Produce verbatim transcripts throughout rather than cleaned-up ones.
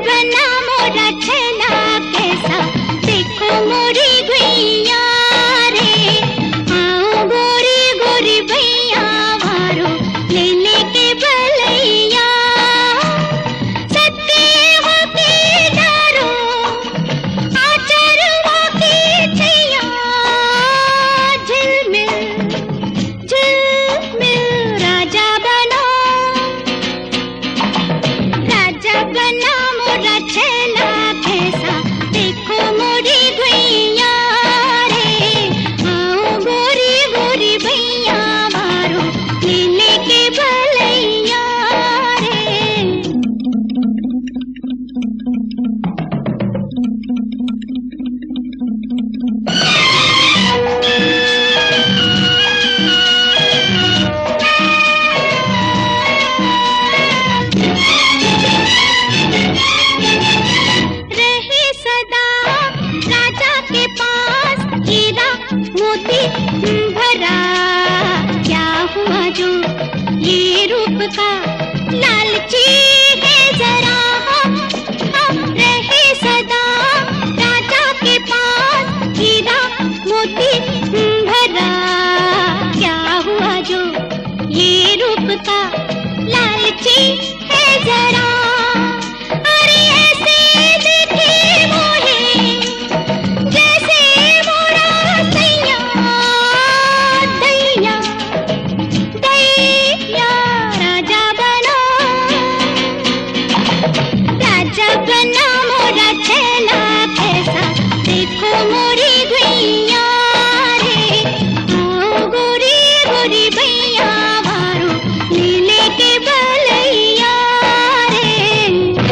बना मोरा छेला कैसा देखो मोरी गैया रे। आओ गोरी गोरी भैया वारो ले लेके बलैया। सत्य हो के डारो आचरवा की छैया। झिलमिल झिलमिल राजा बना राजा बना मोरा छेला कैसा देखो मोरी गैया रे। आओ गोरी गोरी भैया मारो ले लेके बलैया रे। रहे सदा राजा के पास हीरा मोती भरा। क्या हुआ जो ये रूप का लालची है जरा। हम रहे सदा राजा के पास हीरा मोती भरा। क्या हुआ जो ये रूप का लालची है जरा। अरे ऐसे देखे मोहे जैसे मोरा सैया। दैया दैया राजा बना राजा बना मोरा छेला कैसा देखो मोरी गैया रे। आओ गोरी गोरी भैया वारो ले लेके बलैया रे।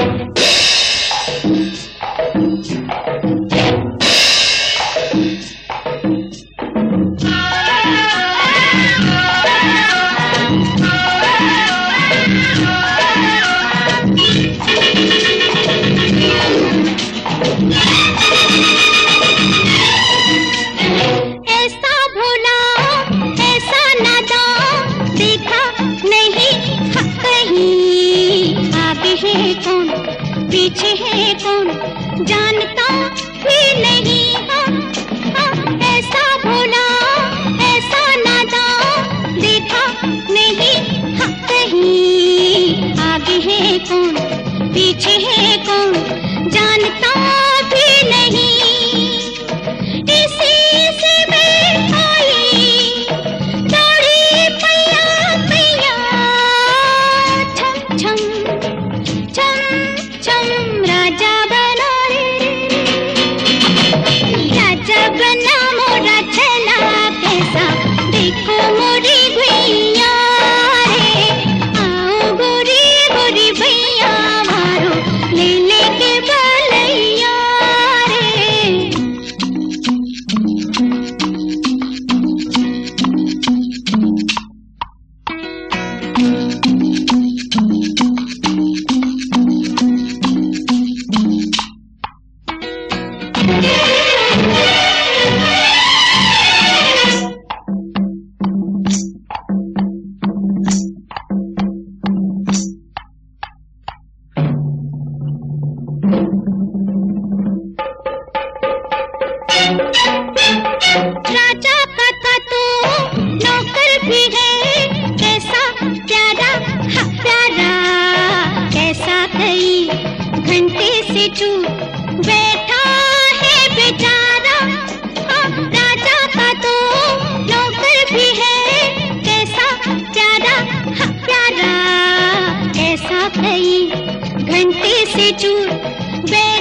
ऐसा भोला ऐसा नादान देखा नहीं कहीं। आगे है कौन पीछे है कौन जानता भी नहीं। हाँ, हाँ, ऐसा भोला ऐसा नादान देखा नहीं कहीं। आगे है कौन पीछे है कौन जानता भी नहीं। इसी से मैं आई दौड़ी पैया पैया। छम छम छम छम राजा बना रे। राजा बना मोरा छेला कैसा देखो मोरी गैया रे। आओ गोरी गोरी भैया मारो ले लेके बलैया रे। राजा का तो नौकर भी है कैसा प्यारा। हाँ, प्यारा कैसा कई घंटे से चूप बैठा है बेचारा। हाँ, राजा का तो नौकर भी है कैसा प्यारा। हाँ, प्यारा कैसा कई घंटे से चूप बैठा